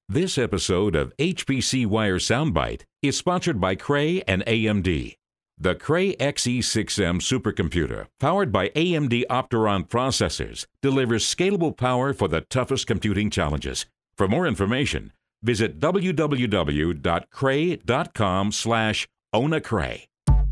This episode of HPC Wire Soundbite is sponsored by Cray and AMD. The Cray XE6M supercomputer, powered by AMD Opteron processors, delivers scalable power for the toughest computing challenges. For more information, visit www.cray.com/ownacray.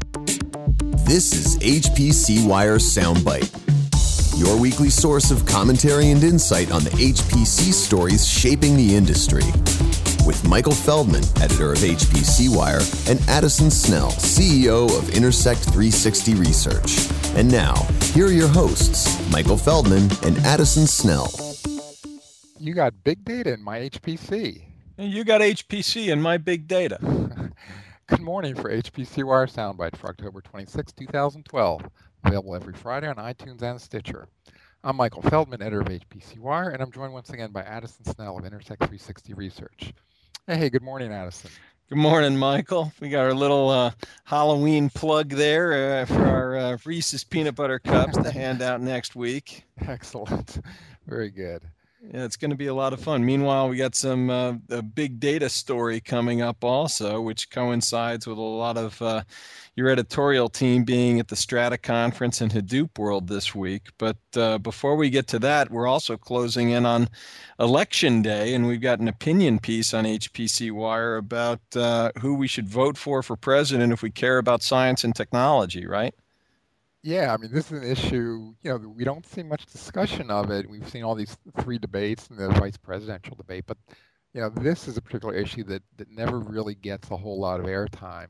This is HPC Wire Soundbite, your weekly source of commentary and insight on the HPC stories shaping the industry. With Michael Feldman, editor of HPC Wire, and Addison Snell, CEO of Intersect 360 Research. And now, here are your hosts, Michael Feldman and Addison Snell. You got big data in my HPC. And you got HPC in my big data. Good morning for HPC Wire Soundbite for October 26, 2012. Available every Friday on iTunes and Stitcher. I'm Michael Feldman, editor of HPC Wire, and I'm joined once again by Addison Snell of Intersect 360 Research. Hey, good morning, Addison. Good morning, Michael. We got our little Halloween plug there for our Reese's Peanut Butter Cups to hand out next week. Excellent. Very good. Yeah, it's going to be a lot of fun. Meanwhile, we got some a big data story coming up also, which coincides with a lot of your editorial team being at the Strata Conference in Hadoop World this week. But before we get to that, we're also closing in on Election Day, and we've got an opinion piece on HPC Wire about who we should vote for president if we care about science and technology, right? Yeah, I mean, this is an issue, we don't see much discussion of it. We've seen all these three debates and the vice presidential debate, but, this is a particular issue that never really gets a whole lot of airtime.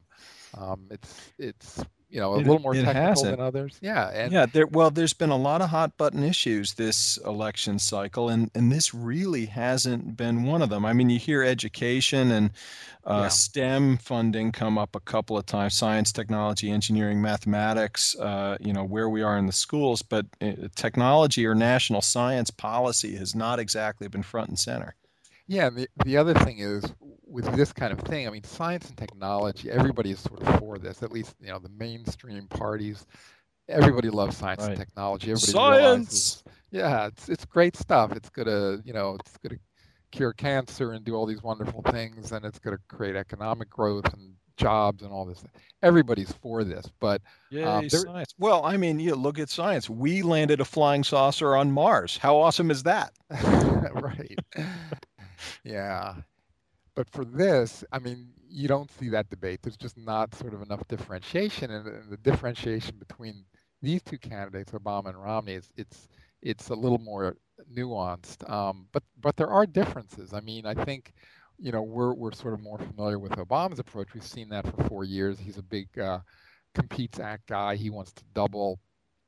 It's a little more technical than others. Yeah. There's been a lot of hot button issues this election cycle, and this really hasn't been one of them. I mean, you hear education and STEM funding come up a couple of times, science, technology, engineering, mathematics, where we are in the schools, but technology or national science policy has not exactly been front and center. Yeah, and the other thing is, with this kind of thing, I mean, science and technology, everybody is sort of for this, at least, the mainstream parties, everybody loves science and technology. Everybody realizes, it's great stuff. It's gonna cure cancer and do all these wonderful things, and it's gonna create economic growth and jobs and all this. Everybody's for this, but science. Well, I mean, you look at science. We landed a flying saucer on Mars. How awesome is that? Right. Yeah. But for this, I mean, you don't see that debate. There's just not sort of enough differentiation, and the differentiation between these two candidates, Obama and Romney, it's a little more nuanced. But there are differences. I mean, I think, we're sort of more familiar with Obama's approach. We've seen that for 4 years. He's a big Competes Act guy. He wants to double,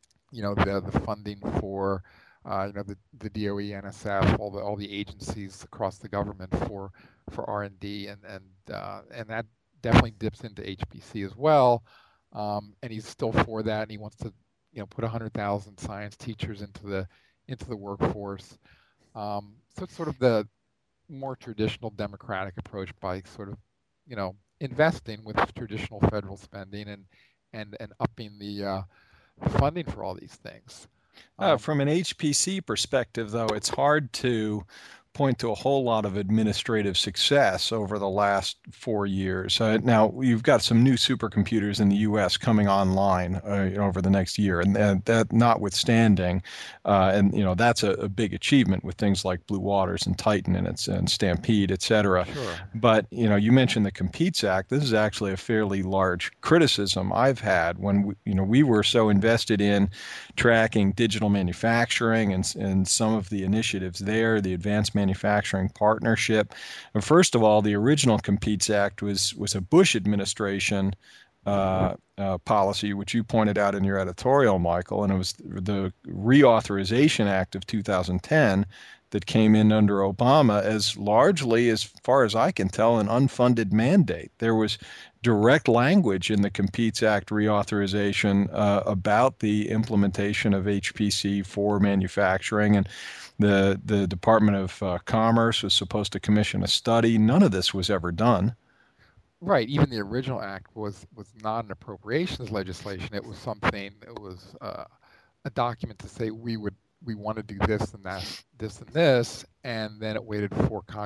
the funding for the DOE, NSF, all the agencies across the government for R&D, and that definitely dips into HPC as well. And he's still for that, and he wants to put 100,000 science teachers into the workforce. So it's sort of the more traditional Democratic approach by sort of investing with traditional federal spending and upping the funding for all these things. From an HPC perspective, though, it's hard to point to a whole lot of administrative success over the last 4 years. Now, you've got some new supercomputers in the U.S. coming online over the next year, and that notwithstanding, that's a big achievement with things like Blue Waters and Titan and Stampede, et cetera. Sure. But, you mentioned the Competes Act. This is actually a fairly large criticism I've had when we were so invested in tracking digital manufacturing and some of the initiatives there, the Advanced Manufacturing Partnership. And first of all, the original Competes Act was a Bush administration policy, which you pointed out in your editorial, Michael, and it was the Reauthorization Act of 2010 that came in under Obama as largely, as far as I can tell, an unfunded mandate. There was direct language in the Competes Act reauthorization about the implementation of HPC for manufacturing, and the Department of Commerce was supposed to commission a study. None of this was ever done. Right. Even the original act was not an appropriations legislation. It was something. It was a document to say we want to do this and that, this and this, and then it waited for Congress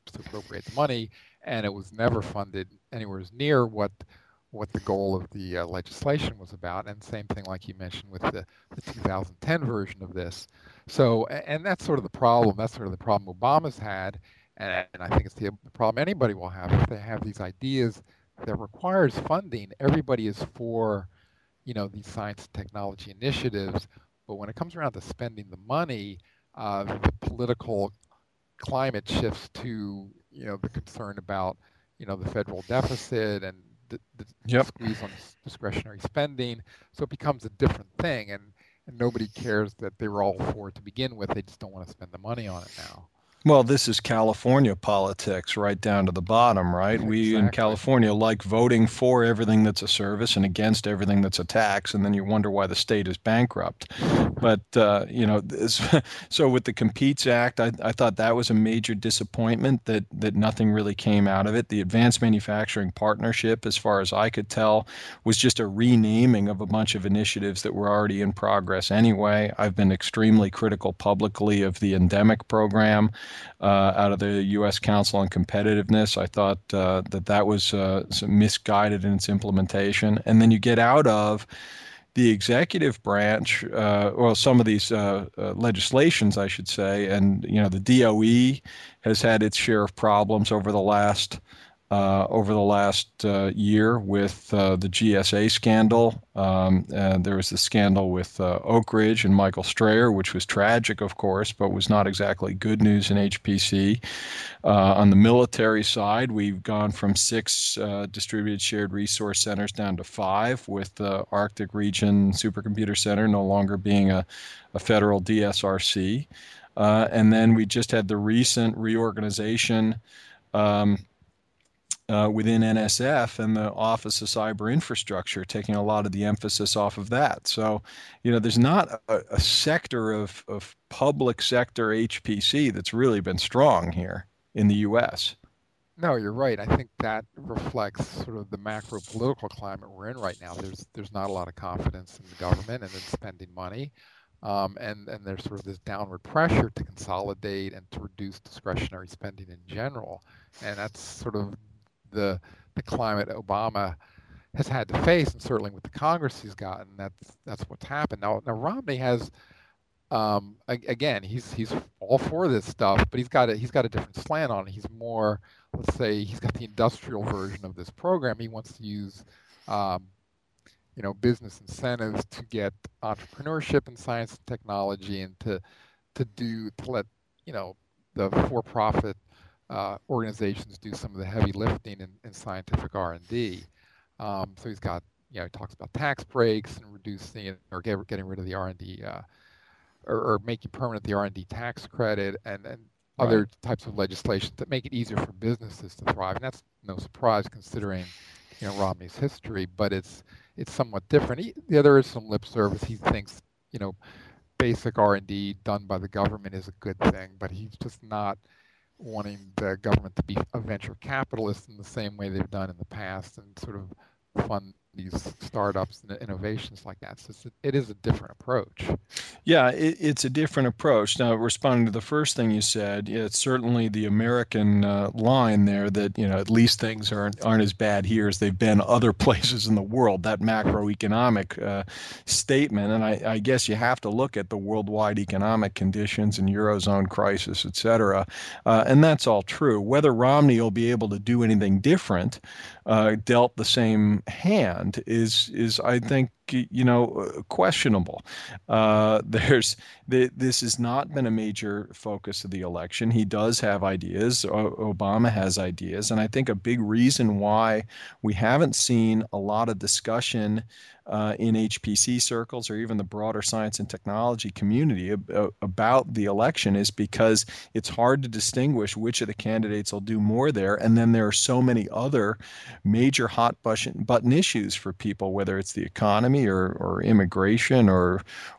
to appropriate the money, and it was never funded anywhere near what the goal of the legislation was about. And same thing, like you mentioned, with the 2010 version of this. So, and that's sort of the problem. That's sort of the problem Obama's had, and I think it's the problem anybody will have if they have these ideas that requires funding. Everybody is for, these science and technology initiatives, but when it comes around to spending the money, the political climate shifts to, the concern about, the federal deficit and the squeeze on discretionary spending. So it becomes a different thing, and nobody cares that they were all for it to begin with. They just don't want to spend the money on it now. Well, this is California politics right down to the bottom, right? Exactly. We in California like voting for everything that's a service and against everything that's a tax, and then you wonder why the state is bankrupt. But, so with the Competes Act, I thought that was a major disappointment that nothing really came out of it. The Advanced Manufacturing Partnership, as far as I could tell, was just a renaming of a bunch of initiatives that were already in progress anyway. I've been extremely critical publicly of the endemic program. Out of the U.S. Council on Competitiveness. I thought that was misguided in its implementation. And then you get out of the executive branch, some of these legislations, I should say, and the DOE has had its share of problems over the last year with the GSA scandal. There was the scandal with Oak Ridge and Michael Strayer, which was tragic, of course, but was not exactly good news in HPC. On the military side, we've gone from 6 distributed shared resource centers down to 5, with the Arctic Region Supercomputer Center no longer being a federal DSRC. And then we just had the recent reorganization within NSF and the Office of Cyber Infrastructure, taking a lot of the emphasis off of that. So, there's not a sector of public sector HPC that's really been strong here in the U.S. No, you're right. I think that reflects sort of the macro political climate we're in right now. There's not a lot of confidence in the government and in spending money. And there's sort of this downward pressure to consolidate and to reduce discretionary spending in general. And that's sort of the climate Obama has had to face, and certainly with the Congress he's gotten, that's what's happened. Now Romney has, again, he's all for this stuff, but he's got a different slant on it. He's more, let's say, he's got the industrial version of this program. He wants to use, business incentives to get entrepreneurship in science and technology, and to let the for-profit organizations do some of the heavy lifting in scientific R&D. So he's got, he talks about tax breaks and reducing it, or getting rid of the R&D, or making permanent the R&D tax credit, and other types of legislation that make it easier for businesses to thrive. And that's no surprise considering, Romney's history, but it's somewhat different. There is some lip service. He thinks, basic R&D done by the government is a good thing, but he's just not wanting the government to be a venture capitalist in the same way they've done in the past and sort of fund these startups and innovations like that. So it is a different approach. Yeah, it's a different approach. Now, responding to the first thing you said, it's certainly the American line there that, at least things aren't as bad here as they've been other places in the world, that macroeconomic statement. And I guess you have to look at the worldwide economic conditions and Eurozone crisis, et cetera. And that's all true. Whether Romney will be able to do anything different, dealt the same hand, is I think, questionable. This has not been a major focus of the election. He does have ideas. Obama has ideas. And I think a big reason why we haven't seen a lot of discussion in HPC circles or even the broader science and technology community about the election is because it's hard to distinguish which of the candidates will do more there. And then there are so many other major hot button issues for people, whether it's the economy or immigration or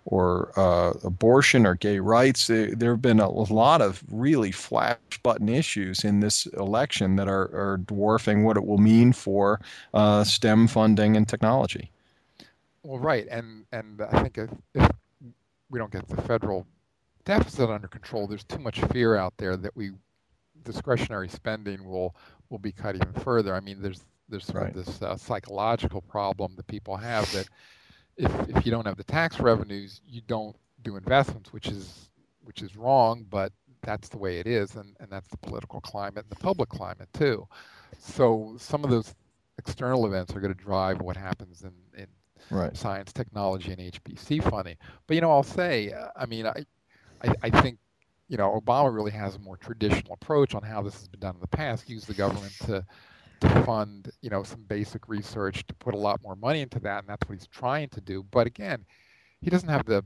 abortion or gay rights. There have been a lot of really flash button issues in this election that are dwarfing what it will mean for STEM funding and technology. Well, right, and I think if we don't get the federal deficit under control, there's too much fear out there that we discretionary spending will be cut even further. I mean, there's sort of this psychological problem that people have that if you don't have the tax revenues, you don't do investments, which is wrong, but that's the way it is, and that's the political climate and the public climate too. So some of those external events are going to drive what happens in science, technology, and HPC funding. But I'll say, I mean, I think Obama really has a more traditional approach on how this has been done in the past. Use the government to fund some basic research, to put a lot more money into that, and that's what he's trying to do. But again, he doesn't have the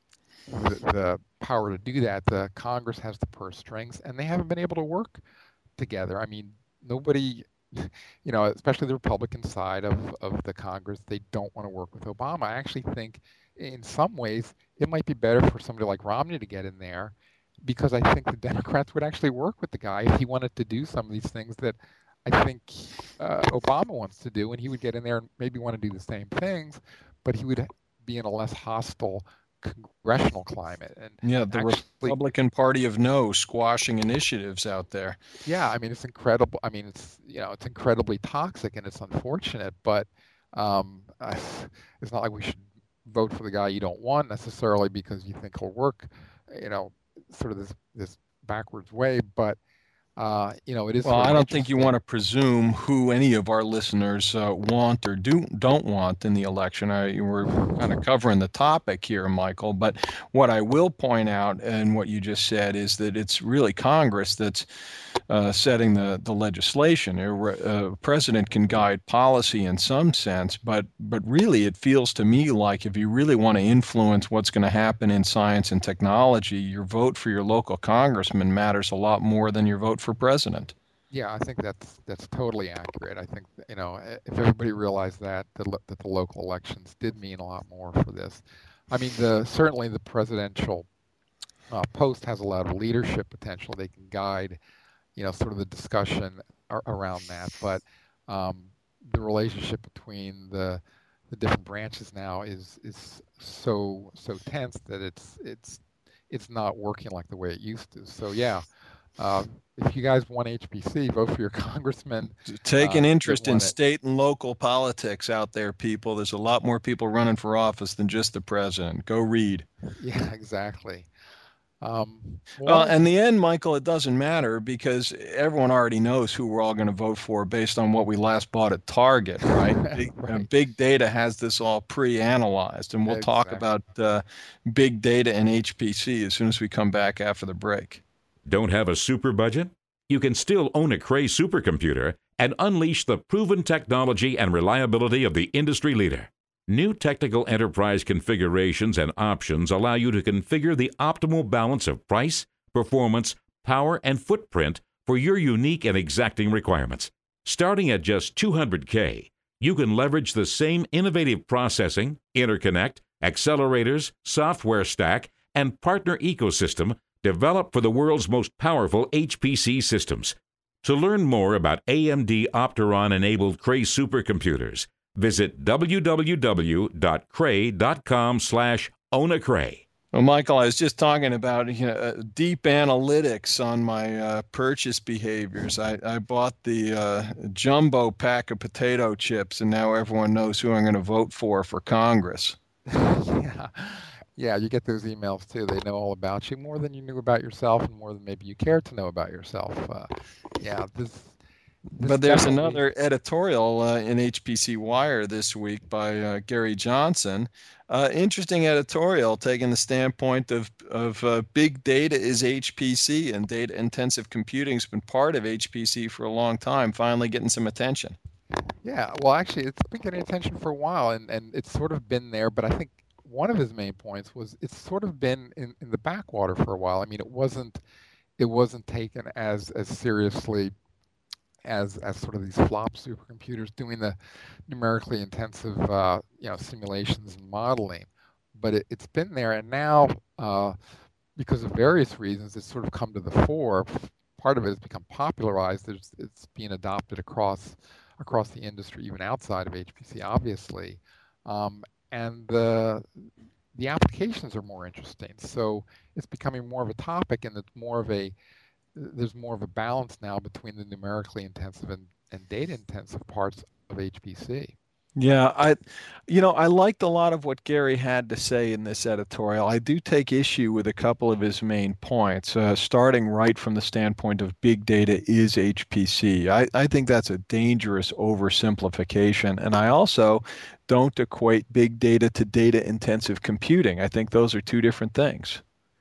power to do that. The Congress has the purse strings, and they haven't been able to work together. I mean, nobody, especially the Republican side of the Congress, they don't want to work with Obama. I actually think in some ways it might be better for somebody like Romney to get in there, because I think the Democrats would actually work with the guy if he wanted to do some of these things that I think Obama wants to do, and he would get in there and maybe want to do the same things, but he would be in a less hostile congressional climate. And the Republican Party of No squashing initiatives out there. Yeah, I mean, it's incredible. I mean, it's it's incredibly toxic, and it's unfortunate, but it's not like we should vote for the guy you don't want necessarily because you think he'll work, sort of this backwards way, but it is. Well, I don't think you want to presume who any of our listeners want or don't want in the election. We're kind of covering the topic here, Michael. But what I will point out, and what you just said, is that it's really Congress that's setting the legislation. A president can guide policy in some sense, but really it feels to me like if you really want to influence what's going to happen in science and technology, your vote for your local congressman matters a lot more than your vote for president. Yeah, I think that's totally accurate. I think if everybody realized that the local elections did mean a lot more for this. I mean, certainly the presidential post has a lot of leadership potential. They can guide, sort of the discussion around that. But the relationship between the different branches now is so tense that it's not working like the way it used to. So yeah. If you guys want HPC, vote for your congressman. Take an interest in state and local politics out there, people. There's a lot more people running for office than just the president. Go read. Yeah, exactly. Well, in the end, Michael, it doesn't matter because everyone already knows who we're all going to vote for based on what we last bought at Target, right? Right. Big data has this all pre-analyzed, and we'll talk about big data and HPC as soon as we come back after the break. Don't have a super budget? You can still own a Cray supercomputer and unleash the proven technology and reliability of the industry leader. New technical enterprise configurations and options allow you to configure the optimal balance of price, performance, power, and footprint for your unique and exacting requirements. Starting at just $200K, you can leverage the same innovative processing, interconnect, accelerators, software stack, and partner ecosystem developed for the world's most powerful HPC systems. To learn more about AMD Opteron-enabled Cray supercomputers, visit www.cray.com/ownacray. Well, Michael, I was just talking about deep analytics on my purchase behaviors. I bought the jumbo pack of potato chips, and now everyone knows who I'm going to vote for Congress. Yeah, you get those emails too. They know all about you more than you knew about yourself, and more than maybe you cared to know about yourself. But there's another editorial in HPC Wire this week by Gary Johnson. Interesting editorial taking the standpoint of big data is HPC, and data-intensive computing has been part of HPC for a long time, finally getting some attention. Yeah, well, actually, it's been getting attention for a while, and it's sort of been there, but I think one of his main points was it's sort of been in the backwater for a while. I mean, it wasn't taken as seriously as sort of these flop supercomputers doing the numerically intensive simulations and modeling, but it's been there, and now because of various reasons it's sort of come to the fore. Part of it has become popularized. It's being adopted across the industry, even outside of HPC, obviously. And the applications are more interesting. So it's becoming more of a topic, and it's more of a there's more of a balance now between the numerically intensive and data intensive parts of HPC. Yeah, I liked a lot of what Gary had to say in this editorial. I do take issue with a couple of his main points, starting right from the standpoint of big data is HPC. I think that's a dangerous oversimplification, and I also don't equate big data to data intensive computing. I think those are two different things.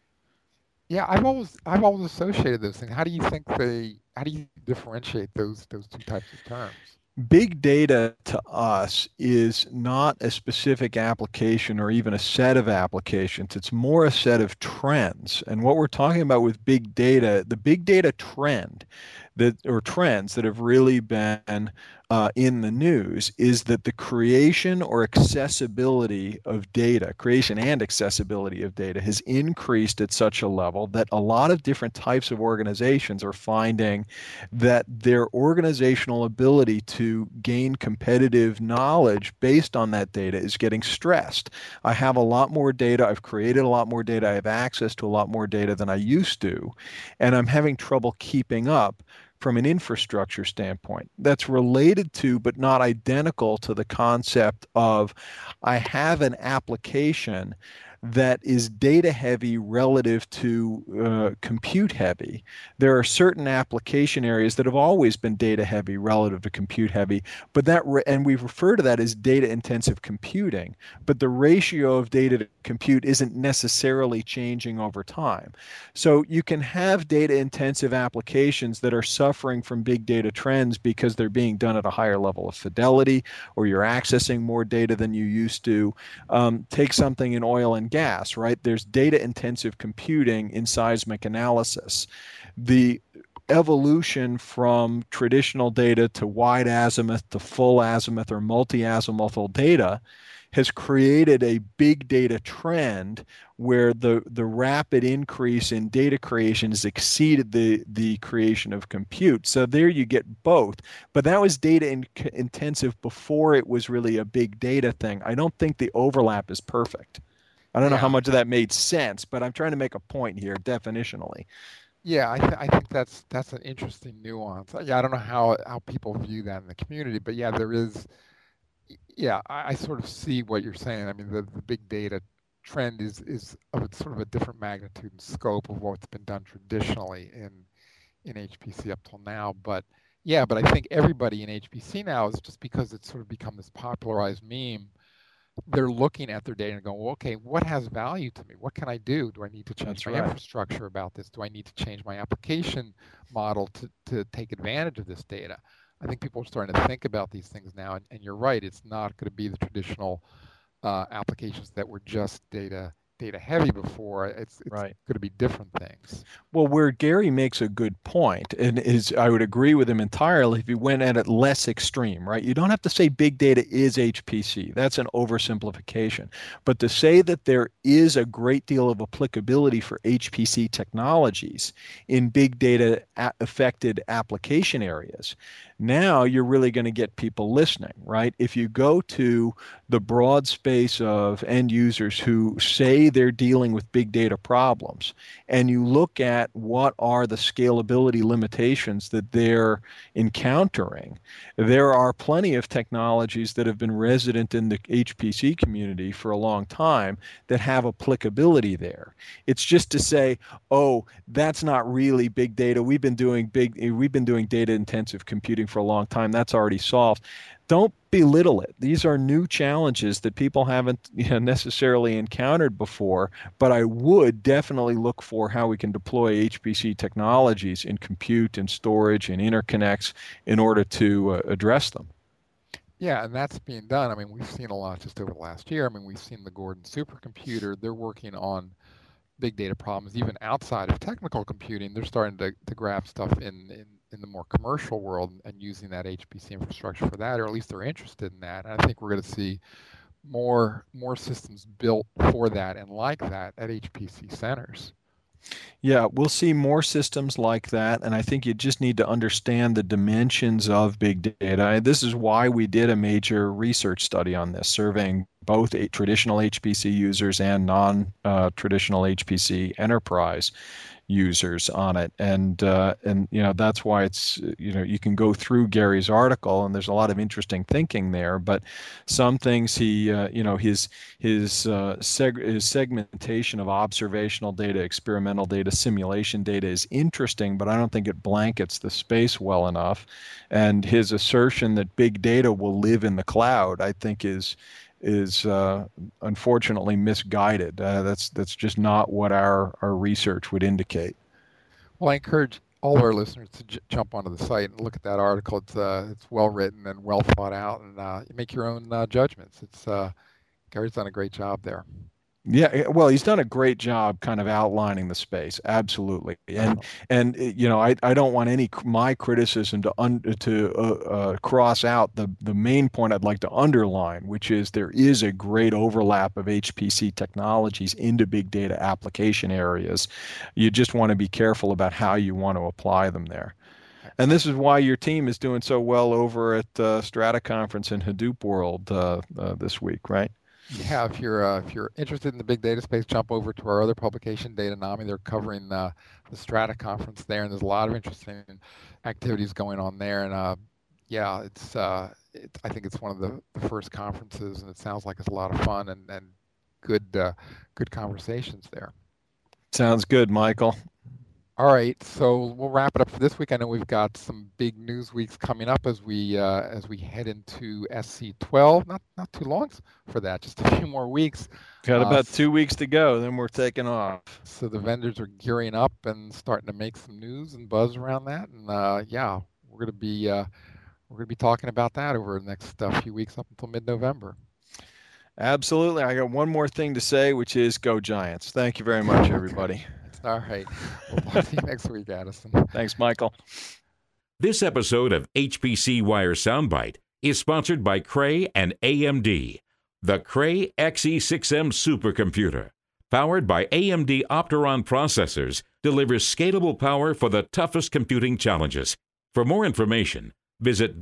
Yeah, I've always associated those things. How do you differentiate those two types of terms? Big data to us is not a specific application or even a set of applications. It's more a set of trends. And what we're talking about with big data, the big data trend or trends that have really been in the news is that the creation or accessibility of data, creation and accessibility of data has increased at such a level that a lot of different types of organizations are finding that their organizational ability to gain competitive knowledge based on that data is getting stressed. I have a lot more data. I've created a lot more data. I have access to a lot more data than I used to, and I'm having trouble keeping up from an infrastructure standpoint. That's related to, but not identical to, the concept of I have an application that is data heavy relative to compute heavy. There are certain application areas that have always been data heavy relative to compute heavy, but and we refer to that as data intensive computing, but the ratio of data to compute isn't necessarily changing over time. So you can have data intensive applications that are suffering from big data trends because they're being done at a higher level of fidelity, or you're accessing more data than you used to. Take something in oil and gas, right? There's data intensive computing in seismic analysis. The evolution from traditional data to wide azimuth to full azimuth or multi-azimuthal data has created a big data trend where the rapid increase in data creation has exceeded the creation of compute. So there you get both. But that was data intensive before it was really a big data thing. I don't think the overlap is perfect. I don't know how much of that made sense, but I'm trying to make a point here definitionally. Yeah, I think that's an interesting nuance. Yeah, I don't know how people view that in the community, but yeah, there is. Yeah, I sort of see what you're saying. I mean, the big data trend is of sort of a different magnitude and scope of what's been done traditionally in HPC up till now. But yeah, but I think everybody in HPC now is, just because it's sort of become this popularized meme, they're looking at their data and going, well, okay, what has value to me? What can I do? Do I need to change my infrastructure about this? Do I need to change my application model to take advantage of this data? I think people are starting to think about these things now, and you're right. It's not going to be the traditional applications that were just data heavy before. It's right. going to be different things. Well, where Gary makes a good point, and I would agree with him entirely if he went at it less extreme, right? You don't have to say big data is HPC. That's an oversimplification. But to say that there is a great deal of applicability for HPC technologies in big data affected application areas, now you're really going to get people listening, right? If you go to the broad space of end users who say they're dealing with big data problems, and you look at what are the scalability limitations that they're encountering, there are plenty of technologies that have been resident in the HPC community for a long time that have applicability there. It's just to say, oh, that's not really big data. We've been doing data intensive computing for a long time. That's already solved. Don't belittle it. These are new challenges that people haven't necessarily encountered before, but I would definitely look for how we can deploy HPC technologies in compute and storage and interconnects in order to address them. Yeah, and that's being done. I mean, we've seen a lot just over the last year. I mean, we've seen the Gordon supercomputer. They're working on big data problems even outside of technical computing. They're starting to grab stuff in the more commercial world and using that HPC infrastructure for that, or at least they're interested in that. And I think we're going to see more systems built for that and like that at HPC centers. Yeah, we'll see more systems like that, and I think you just need to understand the dimensions of big data. This is why we did a major research study on this, surveying both traditional HPC users and non-traditional HPC enterprise users on it, and that's why it's you can go through Gary's article and there's a lot of interesting thinking there. But some things his segmentation of observational data, experimental data, simulation data is interesting, but I don't think it blankets the space well enough. And his assertion that big data will live in the cloud, I think is unfortunately misguided. That's just not what our research would indicate. Well, I encourage all of our listeners to jump onto the site and look at that article. It's well written and well thought out, and you make your own judgments. Gary's done a great job there. Yeah, well, he's done a great job kind of outlining the space, absolutely. And I don't want my criticism to cross out the main point I'd like to underline, which is there is a great overlap of HPC technologies into big data application areas. You just want to be careful about how you want to apply them there. And this is why your team is doing so well over at Strata Conference in Hadoop World this week, right? Yeah, if you're interested in the big data space, jump over to our other publication, Datanami. They're covering the Strata conference there, and there's a lot of interesting activities going on there. And I think it's one of the first conferences, and it sounds like it's a lot of fun and good conversations there. Sounds good, Michael. All right, so we'll wrap it up for this week. I know we've got some big news weeks coming up as we head into SC12. Not too long for that, just a few more weeks. Got about 2 weeks to go, then we're taking off. So the vendors are gearing up and starting to make some news and buzz around that. And we're going to be talking about that over the next few weeks up until mid-November. Absolutely. I got one more thing to say, which is go Giants. Thank you very much, everybody. All right. We'll talk to you next week, Addison. Thanks, Michael. This episode of HPC Wire Soundbite is sponsored by Cray and AMD. The Cray XE6M supercomputer, powered by AMD Opteron processors, delivers scalable power for the toughest computing challenges. For more information, visit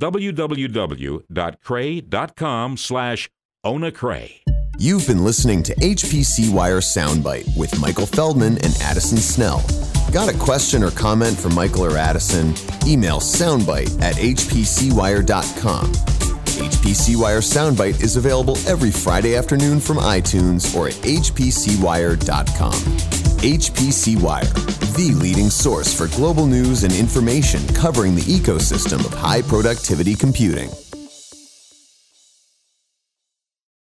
www.cray.com/ownacray. You've been listening to HPC Wire Soundbite with Michael Feldman and Addison Snell. Got a question or comment for Michael or Addison? Email soundbite@hpcwire.com. HPC Wire Soundbite is available every Friday afternoon from iTunes or at hpcwire.com. HPC Wire, the leading source for global news and information covering the ecosystem of high productivity computing.